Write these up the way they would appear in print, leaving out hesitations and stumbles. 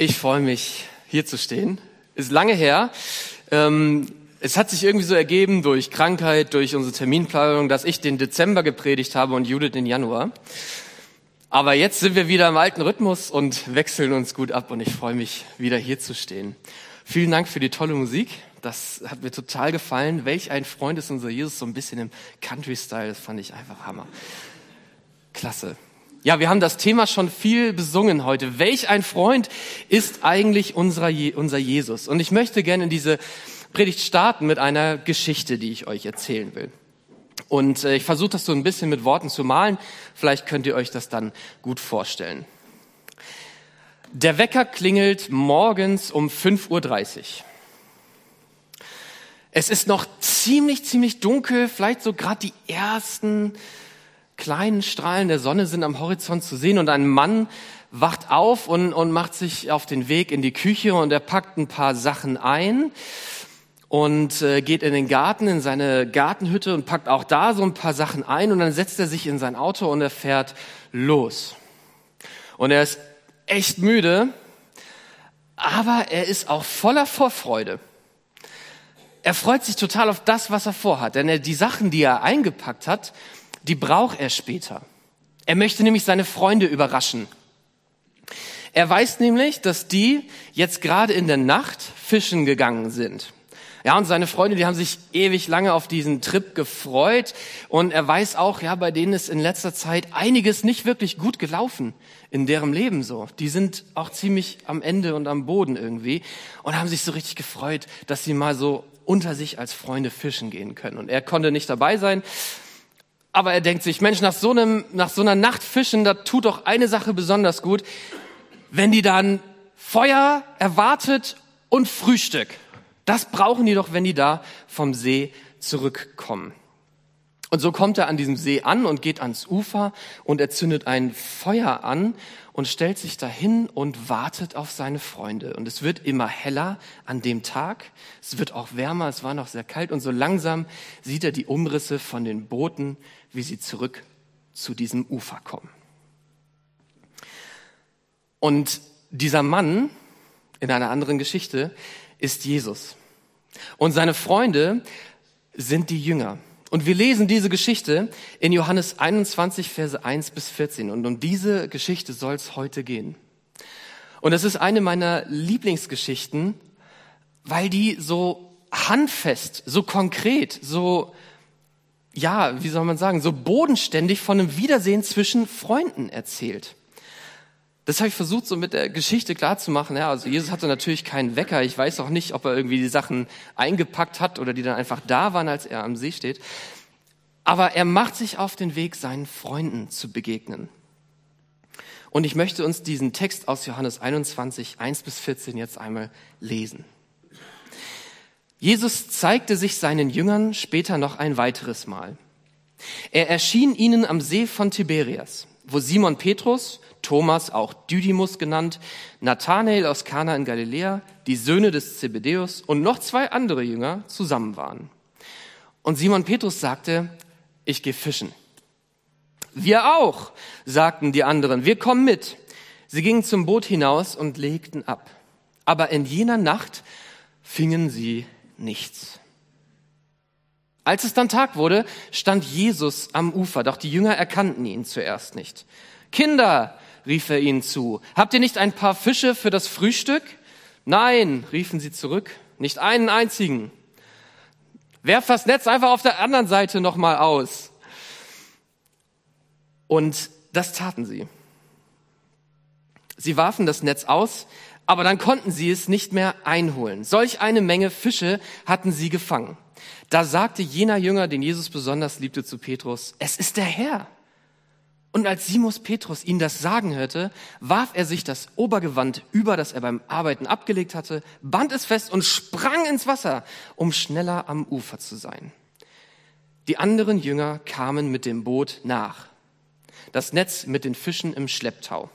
Ich freue mich, hier zu stehen. Ist lange her. Es hat sich irgendwie so ergeben durch Krankheit, durch unsere Terminplanung, dass ich den Dezember gepredigt habe und Judith den Januar. Aber jetzt sind wir wieder im alten Rhythmus und wechseln uns gut ab und ich freue mich, wieder hier zu stehen. Vielen Dank für die tolle Musik. Das hat mir total gefallen. Welch ein Freund ist unser Jesus, so ein bisschen im Country-Style. Das fand ich einfach Hammer. Klasse. Ja, wir haben das Thema schon viel besungen heute. Welch ein Freund ist eigentlich unser Jesus? Und ich möchte gerne in diese Predigt starten mit einer Geschichte, die ich euch erzählen will. Und ich versuche das so ein bisschen mit Worten zu malen. Vielleicht könnt ihr euch das dann gut vorstellen. Der Wecker klingelt morgens um 5:30 Uhr. Es ist noch ziemlich dunkel, vielleicht so gerade die ersten kleinen Strahlen der Sonne sind am Horizont zu sehen und ein Mann wacht auf und macht sich auf den Weg in die Küche und er packt ein paar Sachen ein und geht in den Garten, in seine Gartenhütte und packt auch da so ein paar Sachen ein und dann setzt er sich in sein Auto und er fährt los. Und er ist echt müde, aber er ist auch voller Vorfreude. Er freut sich total auf das, was er vorhat, denn die Sachen, die er eingepackt hat, die braucht er später. Er möchte nämlich seine Freunde überraschen. Er weiß nämlich, dass die jetzt gerade in der Nacht fischen gegangen sind. Ja, und seine Freunde, die haben sich ewig lange auf diesen Trip gefreut. Und er weiß auch, ja, bei denen ist in letzter Zeit einiges nicht wirklich gut gelaufen in deren Leben so. Die sind auch ziemlich am Ende und am Boden irgendwie und haben sich so richtig gefreut, dass sie mal so unter sich als Freunde fischen gehen können. Und er konnte nicht dabei sein. Aber er denkt sich, Mensch, nach so einer Nacht fischen, da tut doch eine Sache besonders gut, wenn die dann Feuer erwartet und Frühstück. Das brauchen die doch, wenn die da vom See zurückkommen. Und so kommt er an diesem See an und geht ans Ufer und er zündet ein Feuer an und stellt sich dahin und wartet auf seine Freunde. Und es wird immer heller an dem Tag. Es wird auch wärmer, es war noch sehr kalt. Und so langsam sieht er die Umrisse von den Booten, wie sie zurück zu diesem Ufer kommen. Und dieser Mann in einer anderen Geschichte ist Jesus. Und seine Freunde sind die Jünger. Und wir lesen diese Geschichte in Johannes 21, Verse 1 bis 14. Und um diese Geschichte soll es heute gehen. Und das ist eine meiner Lieblingsgeschichten, weil die so handfest, so konkret, so, ja, wie soll man sagen, so bodenständig von einem Wiedersehen zwischen Freunden erzählt. Das habe ich versucht, so mit der Geschichte klarzumachen. Ja, also Jesus hatte natürlich keinen Wecker. Ich weiß auch nicht, ob er irgendwie die Sachen eingepackt hat oder die dann einfach da waren, als er am See steht. Aber er macht sich auf den Weg, seinen Freunden zu begegnen. Und ich möchte uns diesen Text aus Johannes 21, 1 bis 14 jetzt einmal lesen. Jesus zeigte sich seinen Jüngern später noch ein weiteres Mal. Er erschien ihnen am See von Tiberias, wo Simon Petrus, Thomas, auch Didymus genannt, Nathanael aus Kana in Galiläa, die Söhne des Zebedäus und noch 2 andere Jünger zusammen waren. Und Simon Petrus sagte, ich gehe fischen. Wir auch, sagten die anderen, wir kommen mit. Sie gingen zum Boot hinaus und legten ab. Aber in jener Nacht fingen sie nichts. Als es dann Tag wurde, stand Jesus am Ufer, doch die Jünger erkannten ihn zuerst nicht. Kinder, rief er ihnen zu, habt ihr nicht ein paar Fische für das Frühstück? Nein, riefen sie zurück, nicht einen einzigen. Werft das Netz einfach auf der anderen Seite nochmal aus. Und das taten sie. Sie warfen das Netz aus, aber dann konnten sie es nicht mehr einholen. Solch eine Menge Fische hatten sie gefangen. Da sagte jener Jünger, den Jesus besonders liebte, zu Petrus, es ist der Herr. Und als Simon Petrus ihn das sagen hörte, warf er sich das Obergewand über, das er beim Arbeiten abgelegt hatte, band es fest und sprang ins Wasser, um schneller am Ufer zu sein. Die anderen Jünger kamen mit dem Boot nach, das Netz mit den Fischen im Schlepptau.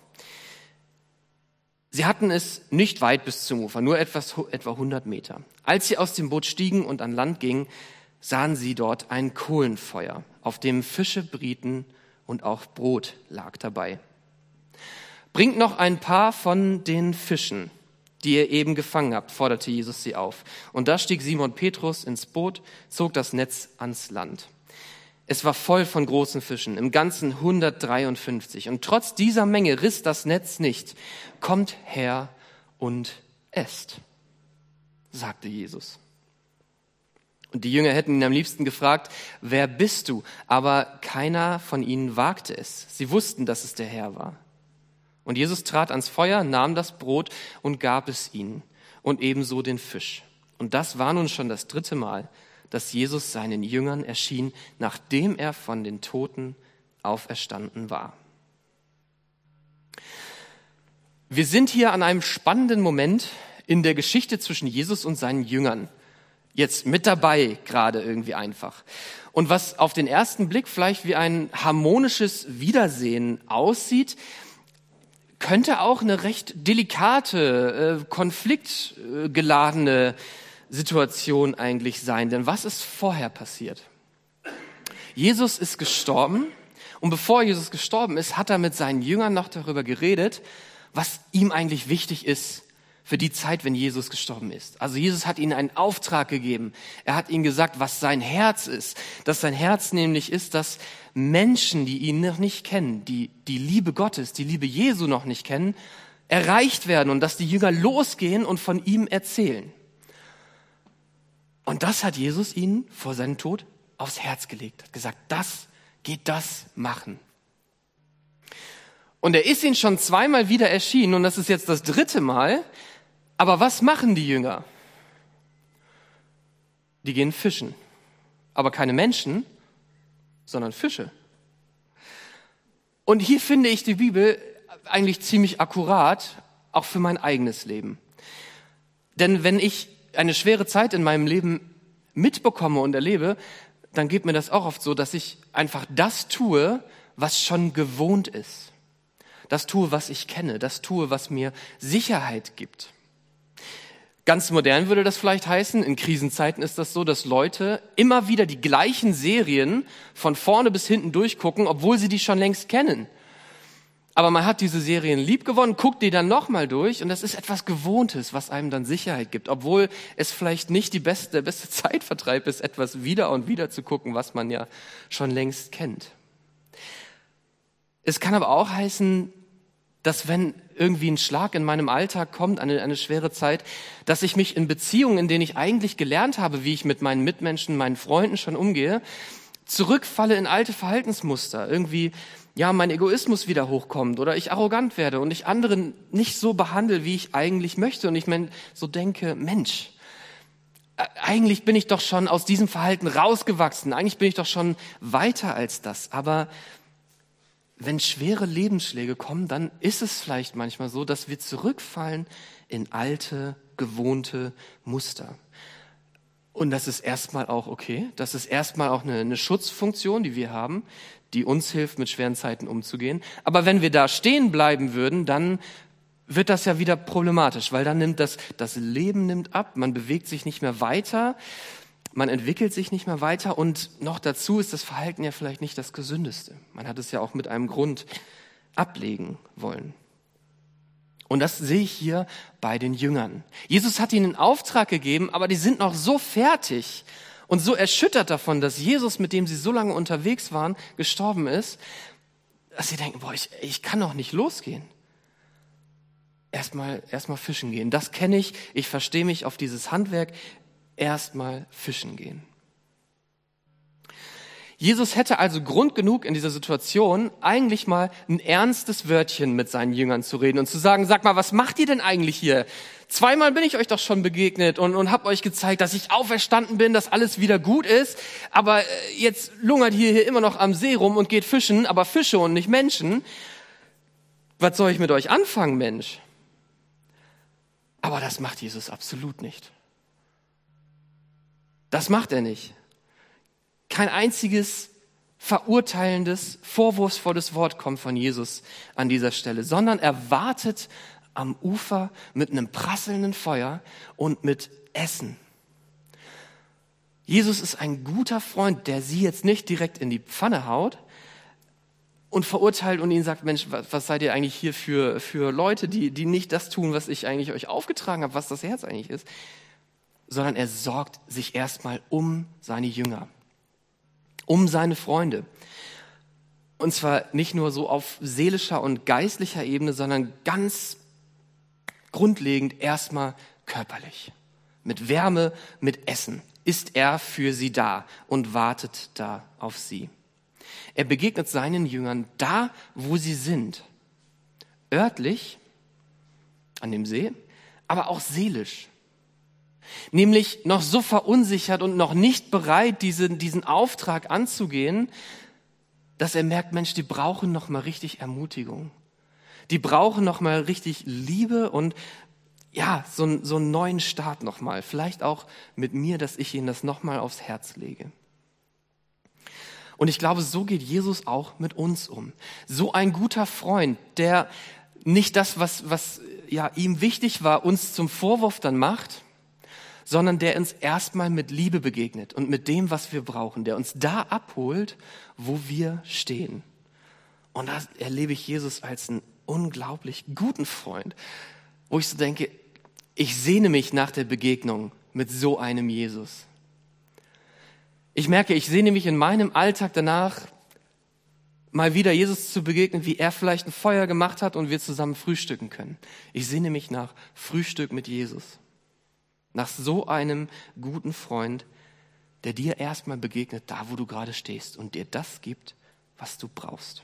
Sie hatten es nicht weit bis zum Ufer, nur etwa 100 Meter. Als sie aus dem Boot stiegen und an Land gingen, sahen sie dort ein Kohlenfeuer, auf dem Fische brieten und auch Brot lag dabei. Bringt noch ein paar von den Fischen, die ihr eben gefangen habt, forderte Jesus sie auf. Und da stieg Simon Petrus ins Boot, zog das Netz ans Land. Es war voll von großen Fischen, im Ganzen 153. Und trotz dieser Menge riss das Netz nicht. Kommt her und esst, sagte Jesus. Und die Jünger hätten ihn am liebsten gefragt, wer bist du? Aber keiner von ihnen wagte es. Sie wussten, dass es der Herr war. Und Jesus trat ans Feuer, nahm das Brot und gab es ihnen und ebenso den Fisch. Und das war nun schon das 3. Mal, dass Jesus seinen Jüngern erschien, nachdem er von den Toten auferstanden war. Wir sind hier an einem spannenden Moment in der Geschichte zwischen Jesus und seinen Jüngern. Jetzt mit dabei gerade irgendwie einfach. Und was auf den ersten Blick vielleicht wie ein harmonisches Wiedersehen aussieht, könnte auch eine recht delikate, konfliktgeladene Situation eigentlich sein. Denn was ist vorher passiert? Jesus ist gestorben und bevor Jesus gestorben ist, hat er mit seinen Jüngern noch darüber geredet, was ihm eigentlich wichtig ist für die Zeit, wenn Jesus gestorben ist. Also Jesus hat ihnen einen Auftrag gegeben. Er hat ihnen gesagt, was sein Herz ist. Dass sein Herz nämlich ist, dass Menschen, die ihn noch nicht kennen, die Liebe Gottes, die Liebe Jesu noch nicht kennen, erreicht werden und dass die Jünger losgehen und von ihm erzählen. Und das hat Jesus ihnen vor seinem Tod aufs Herz gelegt. Hat gesagt, geht das machen. Und er ist ihnen schon 2-mal wieder erschienen und das ist jetzt das 3. Mal. Aber was machen die Jünger? Die gehen fischen. Aber keine Menschen, sondern Fische. Und hier finde ich die Bibel eigentlich ziemlich akkurat, auch für mein eigenes Leben. Denn wenn ich eine schwere Zeit in meinem Leben mitbekomme und erlebe, dann geht mir das auch oft so, dass ich einfach das tue, was schon gewohnt ist. Das tue, was ich kenne. Das tue, was mir Sicherheit gibt. Ganz modern würde das vielleicht heißen, in Krisenzeiten ist das so, dass Leute immer wieder die gleichen Serien von vorne bis hinten durchgucken, obwohl sie die schon längst kennen. Aber man hat diese Serien liebgewonnen, guckt die dann nochmal durch und das ist etwas Gewohntes, was einem dann Sicherheit gibt, obwohl es vielleicht nicht der beste Zeitvertreib ist, etwas wieder und wieder zu gucken, was man ja schon längst kennt. Es kann aber auch heißen, dass wenn irgendwie ein Schlag in meinem Alltag kommt, eine schwere Zeit, dass ich mich in Beziehungen, in denen ich eigentlich gelernt habe, wie ich mit meinen Mitmenschen, meinen Freunden schon umgehe, zurückfalle in alte Verhaltensmuster. Irgendwie, mein Egoismus wieder hochkommt oder ich arrogant werde und ich andere nicht so behandle, wie ich eigentlich möchte. Und ich so denke, Mensch, eigentlich bin ich doch schon aus diesem Verhalten rausgewachsen. Eigentlich bin ich doch schon weiter als das. Aber wenn schwere Lebensschläge kommen, dann ist es vielleicht manchmal so, dass wir zurückfallen in alte, gewohnte Muster. Und das ist erstmal auch okay. Das ist erstmal auch eine Schutzfunktion, die wir haben, die uns hilft, mit schweren Zeiten umzugehen. Aber wenn wir da stehen bleiben würden, dann wird das ja wieder problematisch, weil dann nimmt das Leben nimmt ab, man bewegt sich nicht mehr weiter, man entwickelt sich nicht mehr weiter und noch dazu ist das Verhalten ja vielleicht nicht das Gesündeste. Man hat es ja auch mit einem Grund ablegen wollen. Und das sehe ich hier bei den Jüngern. Jesus hat ihnen einen Auftrag gegeben, aber die sind noch so fertig und so erschüttert davon, dass Jesus, mit dem sie so lange unterwegs waren, gestorben ist, dass sie denken, ich kann doch nicht losgehen. Erstmal fischen gehen. Das kenne ich verstehe mich auf dieses Handwerk. Erstmal fischen gehen. Jesus hätte also Grund genug in dieser Situation, eigentlich mal ein ernstes Wörtchen mit seinen Jüngern zu reden und zu sagen, sag mal, was macht ihr denn eigentlich hier? 2-mal bin ich euch doch schon begegnet und habe euch gezeigt, dass ich auferstanden bin, dass alles wieder gut ist, aber jetzt lungert hier immer noch am See rum und geht fischen, aber Fische und nicht Menschen. Was soll ich mit euch anfangen, Mensch? Aber das macht Jesus absolut nicht. Das macht er nicht. Kein einziges verurteilendes, vorwurfsvolles Wort kommt von Jesus an dieser Stelle, sondern er wartet am Ufer mit einem prasselnden Feuer und mit Essen. Jesus ist ein guter Freund, der sie jetzt nicht direkt in die Pfanne haut, und verurteilt und ihnen sagt, Mensch, was seid ihr eigentlich hier für Leute, die nicht das tun, was ich eigentlich euch aufgetragen habe, was das Herz eigentlich ist, sondern er sorgt sich erstmal um seine Jünger, um seine Freunde. Und zwar nicht nur so auf seelischer und geistlicher Ebene, sondern ganz grundlegend erstmal körperlich. Mit Wärme, mit Essen ist er für sie da und wartet da auf sie. Er begegnet seinen Jüngern da, wo sie sind. Örtlich, an dem See, aber auch seelisch. Nämlich noch so verunsichert und noch nicht bereit, diesen Auftrag anzugehen, dass er merkt, Mensch, die brauchen noch mal richtig Ermutigung. Die brauchen noch mal richtig Liebe und ja, so einen neuen Start noch mal. Vielleicht auch mit mir, dass ich ihnen das noch mal aufs Herz lege. Und ich glaube, so geht Jesus auch mit uns um. So ein guter Freund, der nicht das, was ja ihm wichtig war, uns zum Vorwurf dann macht, sondern der uns erstmal mit Liebe begegnet und mit dem, was wir brauchen, der uns da abholt, wo wir stehen. Und da erlebe ich Jesus als einen unglaublich guten Freund, wo ich so denke, ich sehne mich nach der Begegnung mit so einem Jesus. Ich merke, ich sehne mich in meinem Alltag danach, mal wieder Jesus zu begegnen, wie er vielleicht ein Feuer gemacht hat und wir zusammen frühstücken können. Ich sehne mich nach Frühstück mit Jesus. Nach so einem guten Freund, der dir erstmal begegnet, da wo du gerade stehst und dir das gibt, was du brauchst.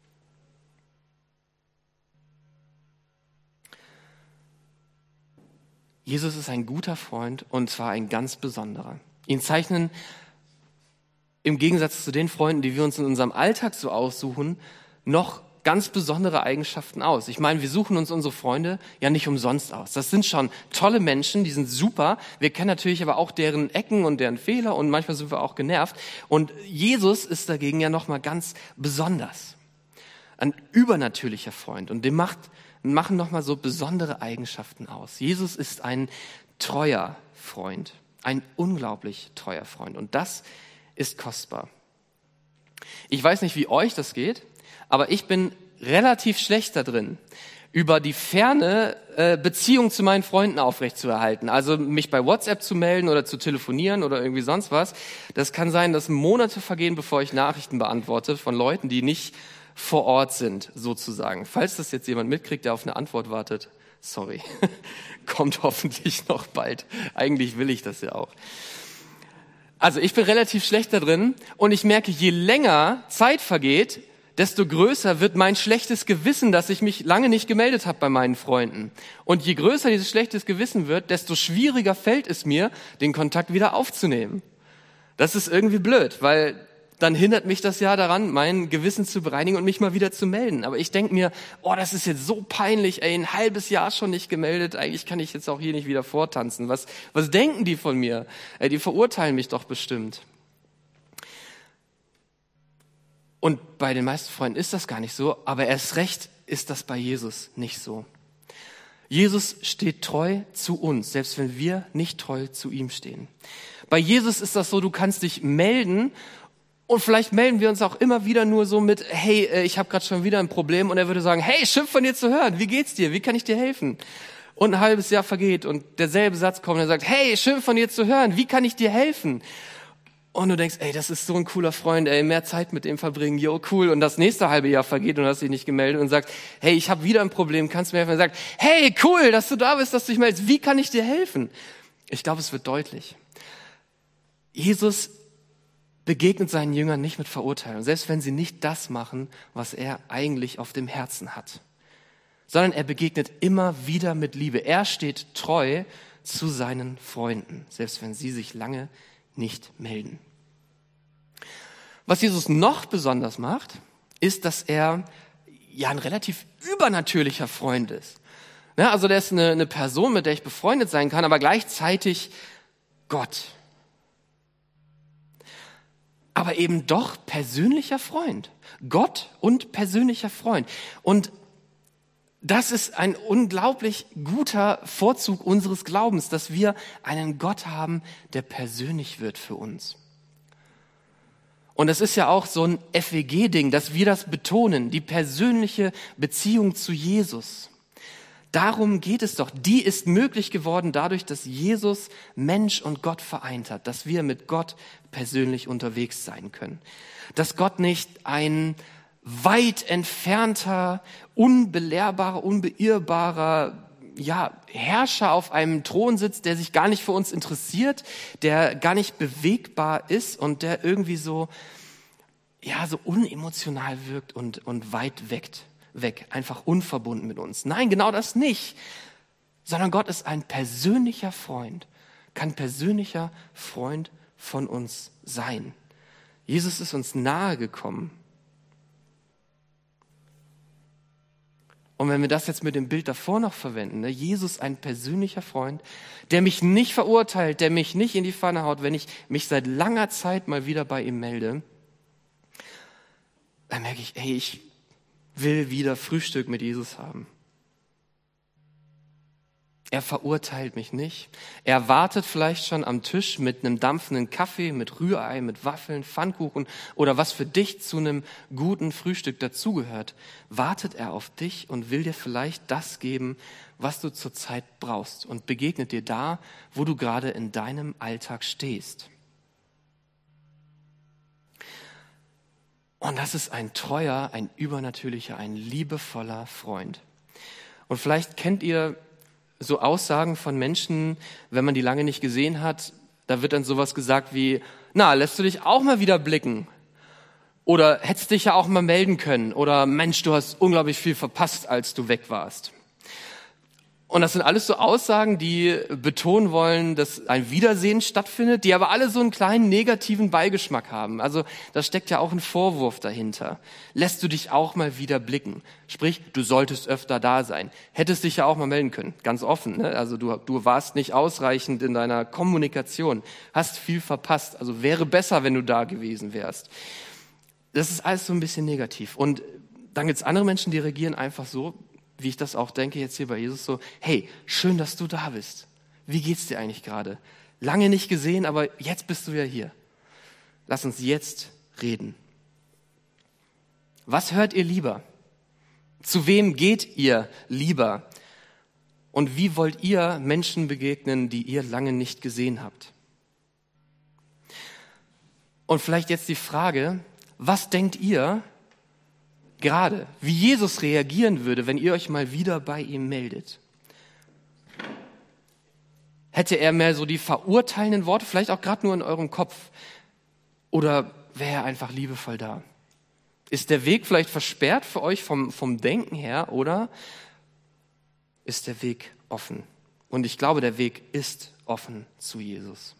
Jesus ist ein guter Freund und zwar ein ganz besonderer. Ihn zeichnen im Gegensatz zu den Freunden, die wir uns in unserem Alltag so aussuchen, noch ganz besondere Eigenschaften aus. Ich meine, wir suchen uns unsere Freunde ja nicht umsonst aus. Das sind schon tolle Menschen, die sind super. Wir kennen natürlich aber auch deren Ecken und deren Fehler und manchmal sind wir auch genervt. Und Jesus ist dagegen ja nochmal ganz besonders. Ein übernatürlicher Freund und dem machen nochmal so besondere Eigenschaften aus. Jesus ist ein treuer Freund, ein unglaublich treuer Freund und das ist kostbar. Ich weiß nicht, wie euch das geht, aber ich bin relativ schlecht da drin, über die ferne Beziehung zu meinen Freunden aufrechtzuerhalten. Also mich bei WhatsApp zu melden oder zu telefonieren oder irgendwie sonst was. Das kann sein, dass Monate vergehen, bevor ich Nachrichten beantworte von Leuten, die nicht vor Ort sind, sozusagen. Falls das jetzt jemand mitkriegt, der auf eine Antwort wartet, sorry, kommt hoffentlich noch bald. Eigentlich will ich das ja auch. Also ich bin relativ schlecht da drin und ich merke, je länger Zeit vergeht, desto größer wird mein schlechtes Gewissen, dass ich mich lange nicht gemeldet habe bei meinen Freunden. Und je größer dieses schlechtes Gewissen wird, desto schwieriger fällt es mir, den Kontakt wieder aufzunehmen. Das ist irgendwie blöd, weil dann hindert mich das ja daran, mein Gewissen zu bereinigen und mich mal wieder zu melden. Aber ich denke mir, oh, das ist jetzt so peinlich, ein halbes Jahr schon nicht gemeldet, eigentlich kann ich jetzt auch hier nicht wieder vortanzen. Was denken die von mir? Die verurteilen mich doch bestimmt. Und bei den meisten Freunden ist das gar nicht so, aber erst recht ist das bei Jesus nicht so. Jesus steht treu zu uns, selbst wenn wir nicht treu zu ihm stehen. Bei Jesus ist das so, du kannst dich melden und vielleicht melden wir uns auch immer wieder nur so mit, hey, ich habe gerade schon wieder ein Problem und er würde sagen, hey, schön von dir zu hören, wie geht's dir, wie kann ich dir helfen? Und ein halbes Jahr vergeht und derselbe Satz kommt und er sagt, hey, schön von dir zu hören, wie kann ich dir helfen? Und du denkst, ey, das ist so ein cooler Freund, ey, mehr Zeit mit dem verbringen, jo, cool. Und das nächste halbe Jahr vergeht und du hast dich nicht gemeldet und sagst, hey, ich habe wieder ein Problem, kannst du mir helfen? Und er sagt, hey, cool, dass du da bist, dass du dich meldest, wie kann ich dir helfen? Ich glaube, es wird deutlich. Jesus begegnet seinen Jüngern nicht mit Verurteilung, selbst wenn sie nicht das machen, was er eigentlich auf dem Herzen hat, sondern er begegnet immer wieder mit Liebe. Er steht treu zu seinen Freunden, selbst wenn sie sich lange nicht melden. Was Jesus noch besonders macht, ist, dass er ja ein relativ übernatürlicher Freund ist. Ja, also der ist eine Person, mit der ich befreundet sein kann, aber gleichzeitig Gott. Aber eben doch persönlicher Freund. Gott und persönlicher Freund. Und das ist ein unglaublich guter Vorzug unseres Glaubens, dass wir einen Gott haben, der persönlich wird für uns. Und es ist ja auch so ein FWG-Ding, dass wir das betonen, die persönliche Beziehung zu Jesus. Darum geht es doch. Die ist möglich geworden dadurch, dass Jesus Mensch und Gott vereint hat, dass wir mit Gott persönlich unterwegs sein können. Dass Gott nicht ein weit entfernter, unbelehrbarer, unbeirrbarer Herrscher auf einem Thron sitzt, der sich gar nicht für uns interessiert, der gar nicht bewegbar ist und der irgendwie so unemotional wirkt und weit weg, einfach unverbunden mit uns. Nein, genau das nicht, sondern Gott ist ein persönlicher Freund, kann persönlicher Freund von uns sein. Jesus ist uns nahe gekommen. Und wenn wir das jetzt mit dem Bild davor noch verwenden, ne, Jesus ein persönlicher Freund, der mich nicht verurteilt, der mich nicht in die Pfanne haut, wenn ich mich seit langer Zeit mal wieder bei ihm melde, dann merke ich, ich will wieder Frühstück mit Jesus haben. Er verurteilt mich nicht. Er wartet vielleicht schon am Tisch mit einem dampfenden Kaffee, mit Rührei, mit Waffeln, Pfannkuchen oder was für dich zu einem guten Frühstück dazugehört. Wartet er auf dich und will dir vielleicht das geben, was du zurzeit brauchst und begegnet dir da, wo du gerade in deinem Alltag stehst. Und das ist ein treuer, ein übernatürlicher, ein liebevoller Freund. Und vielleicht kennt ihr so Aussagen von Menschen, wenn man die lange nicht gesehen hat, da wird dann sowas gesagt wie, lässt du dich auch mal wieder blicken? Oder hättest dich ja auch mal melden können? Oder Mensch, du hast unglaublich viel verpasst, als du weg warst. Und das sind alles so Aussagen, die betonen wollen, dass ein Wiedersehen stattfindet, die aber alle so einen kleinen negativen Beigeschmack haben. Also da steckt ja auch ein Vorwurf dahinter. Lässt du dich auch mal wieder blicken? Sprich, du solltest öfter da sein. Hättest dich ja auch mal melden können, ganz offen. Ne? Also du warst nicht ausreichend in deiner Kommunikation, hast viel verpasst. Also wäre besser, wenn du da gewesen wärst. Das ist alles so ein bisschen negativ. Und dann gibt's andere Menschen, die reagieren einfach so, wie ich das auch denke jetzt hier bei Jesus, so, hey, schön, dass du da bist. Wie geht's dir eigentlich gerade? Lange nicht gesehen, aber jetzt bist du ja hier. Lass uns jetzt reden. Was hört ihr lieber? Zu wem geht ihr lieber? Und wie wollt ihr Menschen begegnen, die ihr lange nicht gesehen habt? Und vielleicht jetzt die Frage, was denkt ihr, gerade, wie Jesus reagieren würde, wenn ihr euch mal wieder bei ihm meldet? Hätte er mehr so die verurteilenden Worte, vielleicht auch gerade nur in eurem Kopf? Oder wäre er einfach liebevoll da? Ist der Weg vielleicht versperrt für euch vom Denken her oder ist der Weg offen? Und ich glaube, der Weg ist offen zu Jesus.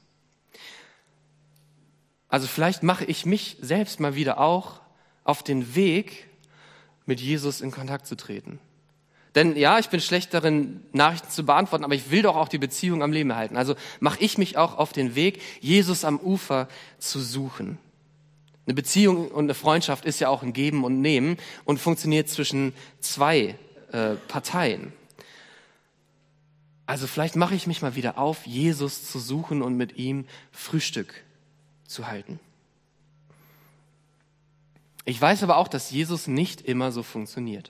Also vielleicht mache ich mich selbst mal wieder auch auf den Weg, mit Jesus in Kontakt zu treten. Denn ja, ich bin schlecht darin, Nachrichten zu beantworten, aber ich will doch auch die Beziehung am Leben erhalten. Also mache ich mich auch auf den Weg, Jesus am Ufer zu suchen. Eine Beziehung und eine Freundschaft ist ja auch ein Geben und Nehmen und funktioniert zwischen zwei Parteien. Also vielleicht mache ich mich mal wieder auf, Jesus zu suchen und mit ihm Frühstück zu halten. Ich weiß aber auch, dass Jesus nicht immer so funktioniert.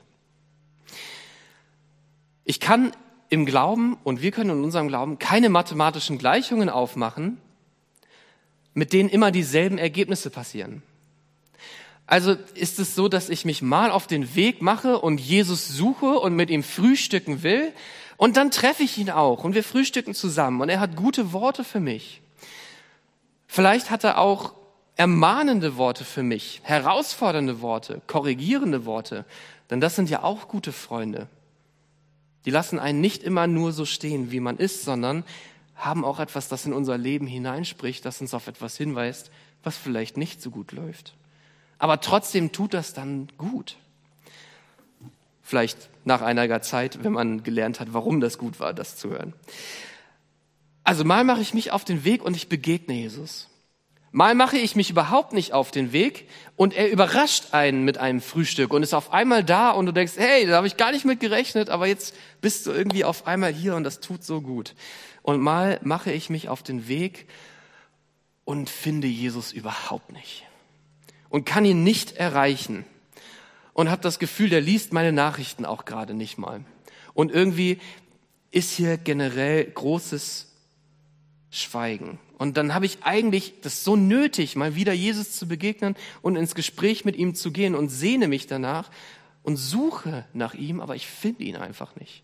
Ich kann im Glauben, und wir können in unserem Glauben, keine mathematischen Gleichungen aufmachen, mit denen immer dieselben Ergebnisse passieren. Also ist es so, dass ich mich mal auf den Weg mache und Jesus suche und mit ihm frühstücken will und dann treffe ich ihn auch und wir frühstücken zusammen und er hat gute Worte für mich. Vielleicht hat er auch ermahnende Worte für mich, herausfordernde Worte, korrigierende Worte, denn das sind ja auch gute Freunde. Die lassen einen nicht immer nur so stehen, wie man ist, sondern haben auch etwas, das in unser Leben hineinspricht, das uns auf etwas hinweist, was vielleicht nicht so gut läuft. Aber trotzdem tut das dann gut. Vielleicht nach einiger Zeit, wenn man gelernt hat, warum das gut war, das zu hören. Also mal mache ich mich auf den Weg und ich begegne Jesus. Mal mache ich mich überhaupt nicht auf den Weg und er überrascht einen mit einem Frühstück und ist auf einmal da und du denkst, hey, da habe ich gar nicht mit gerechnet, aber jetzt bist du irgendwie auf einmal hier und das tut so gut. Und mal mache ich mich auf den Weg und finde Jesus überhaupt nicht. und kann ihn nicht erreichen. Und habe das Gefühl, der liest meine Nachrichten auch gerade nicht mal. Und irgendwie ist hier generell großes Schweigen. Und dann habe ich eigentlich das so nötig, mal wieder Jesus zu begegnen und ins Gespräch mit ihm zu gehen und sehne mich danach und suche nach ihm, aber ich finde ihn einfach nicht.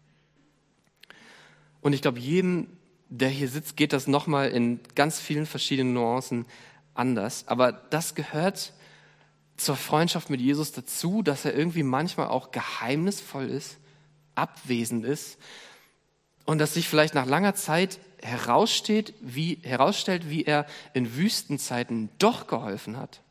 Und ich glaube, jedem, der hier sitzt, geht das nochmal in ganz vielen verschiedenen Nuancen anders. Aber das gehört zur Freundschaft mit Jesus dazu, dass er irgendwie manchmal auch geheimnisvoll ist, abwesend ist und dass sich vielleicht nach langer Zeit herausstellt, wie er in Wüstenzeiten doch geholfen hat.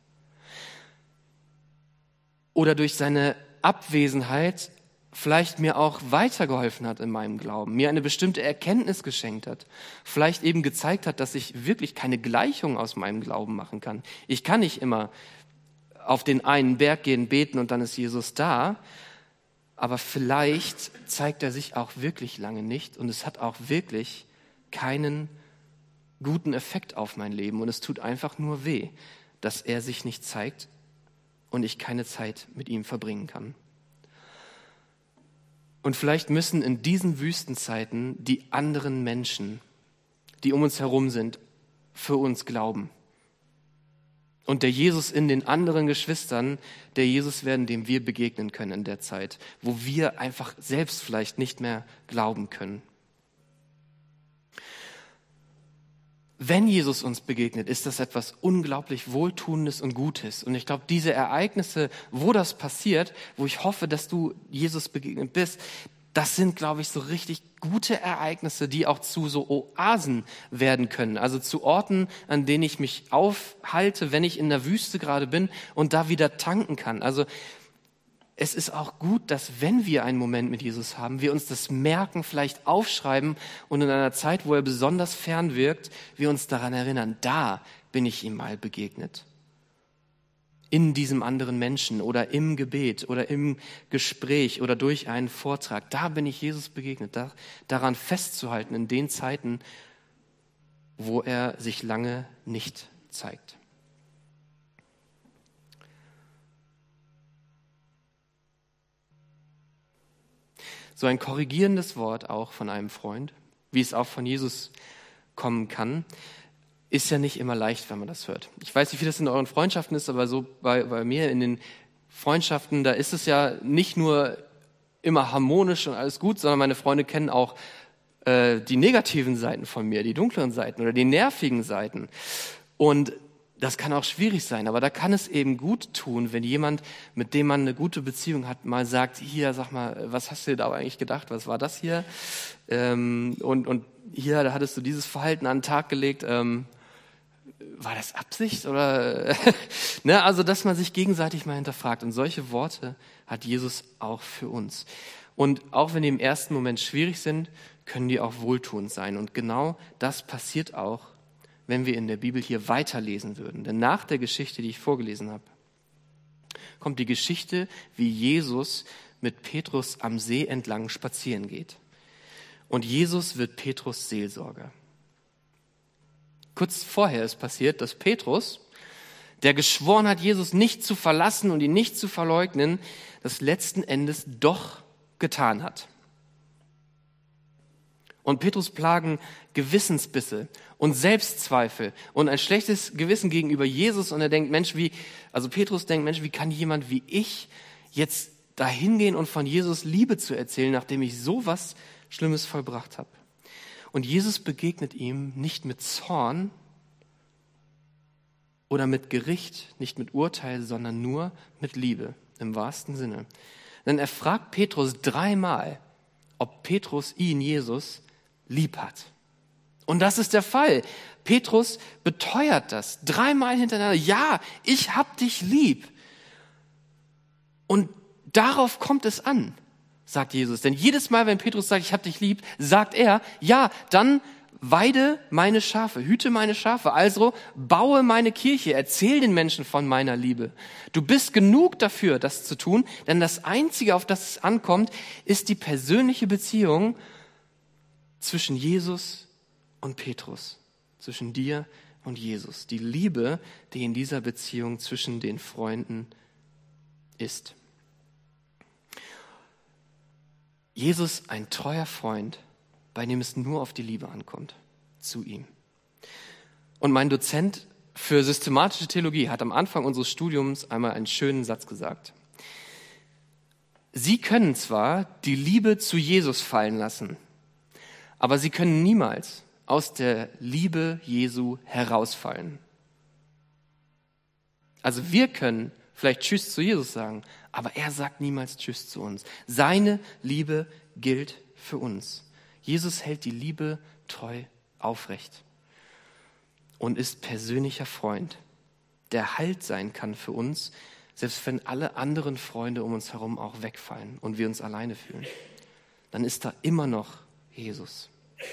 Oder durch seine Abwesenheit vielleicht mir auch weitergeholfen hat in meinem Glauben, mir eine bestimmte Erkenntnis geschenkt hat, vielleicht eben gezeigt hat, dass ich wirklich keine Gleichung aus meinem Glauben machen kann. Ich kann nicht immer auf den einen Berg gehen, beten und dann ist Jesus da, aber vielleicht zeigt er sich auch wirklich lange nicht und es hat auch wirklich keinen guten Effekt auf mein Leben und es tut einfach nur weh, dass er sich nicht zeigt und ich keine Zeit mit ihm verbringen kann. Und vielleicht müssen in diesen Wüstenzeiten die anderen Menschen, die um uns herum sind, für uns glauben. Und der Jesus in den anderen Geschwistern, der Jesus werden, dem wir begegnen können in der Zeit, wo wir einfach selbst vielleicht nicht mehr glauben können. Wenn Jesus uns begegnet, ist das etwas unglaublich Wohltuendes und Gutes. Und ich glaube, diese Ereignisse, wo das passiert, wo ich hoffe, dass du Jesus begegnet bist, das sind, glaube ich, so richtig gute Ereignisse, die auch zu so Oasen werden können. Also zu Orten, an denen ich mich aufhalte, wenn ich in der Wüste gerade bin und da wieder tanken kann. Also es ist auch gut, dass wenn wir einen Moment mit Jesus haben, wir uns das merken, vielleicht aufschreiben und in einer Zeit, wo er besonders fern wirkt, wir uns daran erinnern, da bin ich ihm mal begegnet. In diesem anderen Menschen oder im Gebet oder im Gespräch oder durch einen Vortrag, da bin ich Jesus begegnet, daran festzuhalten in den Zeiten, wo er sich lange nicht zeigt. So ein korrigierendes Wort auch von einem Freund, wie es auch von Jesus kommen kann, ist ja nicht immer leicht, wenn man das hört. Ich weiß nicht, wie das in euren Freundschaften ist, aber so bei mir in den Freundschaften, da ist es ja nicht nur immer harmonisch und alles gut, sondern meine Freunde kennen auch die negativen Seiten von mir, die dunkleren Seiten oder die nervigen Seiten. Und das kann auch schwierig sein, aber da kann es eben gut tun, wenn jemand, mit dem man eine gute Beziehung hat, mal sagt, hier, sag mal, was hast du dir da eigentlich gedacht, was war das hier? Und hier, da hattest du dieses Verhalten an den Tag gelegt, war das Absicht oder? Ne, also, dass man sich gegenseitig mal hinterfragt. Und solche Worte hat Jesus auch für uns. Und auch wenn die im ersten Moment schwierig sind, können die auch wohltuend sein. Und genau das passiert auch, wenn wir in der Bibel hier weiterlesen würden. Denn nach der Geschichte, die ich vorgelesen habe, kommt die Geschichte, wie Jesus mit Petrus am See entlang spazieren geht. Und Jesus wird Petrus Seelsorger. Kurz vorher ist passiert, dass Petrus, der geschworen hat, Jesus nicht zu verlassen und ihn nicht zu verleugnen, das letzten Endes doch getan hat. Und Petrus plagen Gewissensbisse und Selbstzweifel und ein schlechtes Gewissen gegenüber Jesus. Und er denkt, Petrus denkt, Mensch, wie kann jemand wie ich jetzt dahin gehen und von Jesus Liebe zu erzählen, nachdem ich so was Schlimmes vollbracht habe? Und Jesus begegnet ihm nicht mit Zorn oder mit Gericht, nicht mit Urteil, sondern nur mit Liebe, im wahrsten Sinne. Denn er fragt Petrus 3-mal, ob Petrus ihn, Jesus, lieb hat. Und das ist der Fall. Petrus beteuert das 3-mal hintereinander. Ja, ich hab dich lieb. Und darauf kommt es an, sagt Jesus. Denn jedes Mal, wenn Petrus sagt, ich hab dich lieb, sagt er, ja, dann weide meine Schafe, hüte meine Schafe, also baue meine Kirche, erzähl den Menschen von meiner Liebe. Du bist genug dafür, das zu tun, denn das Einzige, auf das es ankommt, ist die persönliche Beziehung zwischen Jesus und Petrus, zwischen dir und Jesus. Die Liebe, die in dieser Beziehung zwischen den Freunden ist. Jesus, ein treuer Freund, bei dem es nur auf die Liebe ankommt, zu ihm. Und mein Dozent für systematische Theologie hat am Anfang unseres Studiums einmal einen schönen Satz gesagt. Sie können zwar die Liebe zu Jesus fallen lassen, aber sie können niemals aus der Liebe Jesu herausfallen. Also wir können vielleicht Tschüss zu Jesus sagen, aber er sagt niemals Tschüss zu uns. Seine Liebe gilt für uns. Jesus hält die Liebe treu aufrecht und ist persönlicher Freund, der Halt sein kann für uns, selbst wenn alle anderen Freunde um uns herum auch wegfallen und wir uns alleine fühlen. Dann ist da immer noch Jesus.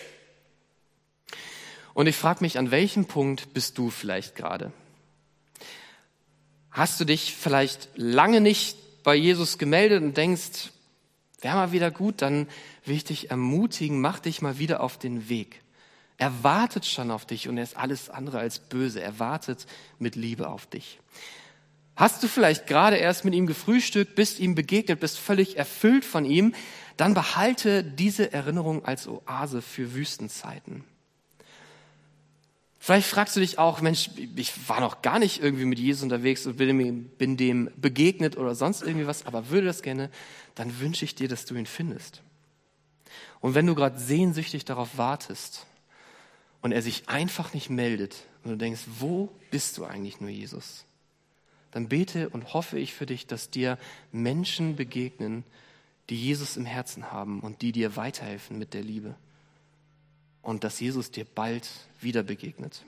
Und ich frage mich, an welchem Punkt bist du vielleicht gerade? Hast du dich vielleicht lange nicht bei Jesus gemeldet und denkst, wäre mal wieder gut, dann will ich dich ermutigen, mach dich mal wieder auf den Weg. Er wartet schon auf dich und er ist alles andere als böse. Er wartet mit Liebe auf dich. Hast du vielleicht gerade erst mit ihm gefrühstückt, bist ihm begegnet, bist völlig erfüllt von ihm, dann behalte diese Erinnerung als Oase für Wüstenzeiten. Vielleicht fragst du dich auch, Mensch, ich war noch gar nicht irgendwie mit Jesus unterwegs und bin dem begegnet oder sonst irgendwie was, aber würde das gerne, dann wünsche ich dir, dass du ihn findest. Und wenn du gerade sehnsüchtig darauf wartest und er sich einfach nicht meldet und du denkst, wo bist du eigentlich nur, Jesus? Dann bete und hoffe ich für dich, dass dir Menschen begegnen, die Jesus im Herzen haben und die dir weiterhelfen mit der Liebe. Und dass Jesus dir bald wieder begegnet.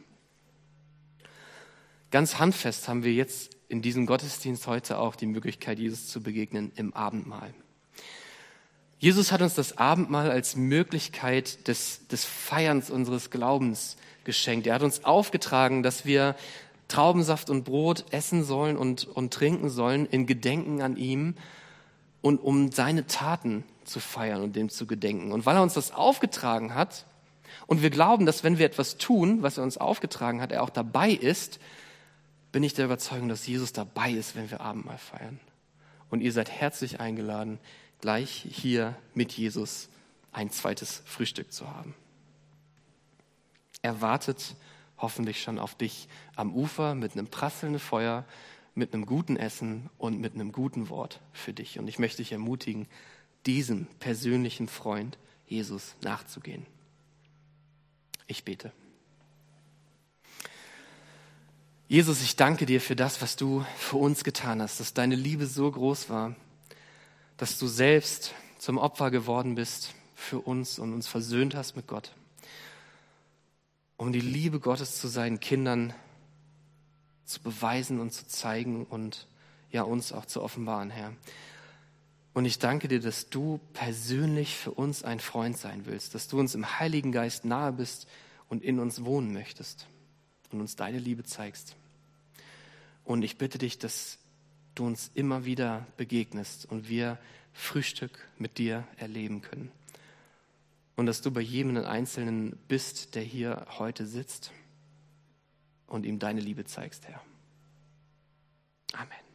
Ganz handfest haben wir jetzt in diesem Gottesdienst heute auch die Möglichkeit, Jesus zu begegnen im Abendmahl. Jesus hat uns das Abendmahl als Möglichkeit des Feierns unseres Glaubens geschenkt. Er hat uns aufgetragen, dass wir Traubensaft und Brot essen sollen und trinken sollen in Gedenken an ihm und um seine Taten zu feiern und dem zu gedenken. Und weil er uns das aufgetragen hat und wir glauben, dass wenn wir etwas tun, was er uns aufgetragen hat, er auch dabei ist, bin ich der Überzeugung, dass Jesus dabei ist, wenn wir Abendmahl feiern. Und ihr seid herzlich eingeladen, gleich hier mit Jesus ein zweites Frühstück zu haben. Er wartet hoffentlich schon auf dich am Ufer mit einem prasselnden Feuer, mit einem guten Essen und mit einem guten Wort für dich. Und ich möchte dich ermutigen, diesem persönlichen Freund Jesus nachzugehen. Ich bete. Jesus, ich danke dir für das, was du für uns getan hast, dass deine Liebe so groß war, dass du selbst zum Opfer geworden bist für uns und uns versöhnt hast mit Gott. Um die Liebe Gottes zu seinen Kindern zu beweisen und zu zeigen und ja uns auch zu offenbaren, Herr. Und ich danke dir, dass du persönlich für uns ein Freund sein willst, dass du uns im Heiligen Geist nahe bist und in uns wohnen möchtest und uns deine Liebe zeigst. Und ich bitte dich, dass du uns immer wieder begegnest und wir Frühstück mit dir erleben können. Und dass du bei jedem Einzelnen bist, der hier heute sitzt und ihm deine Liebe zeigst, Herr. Amen.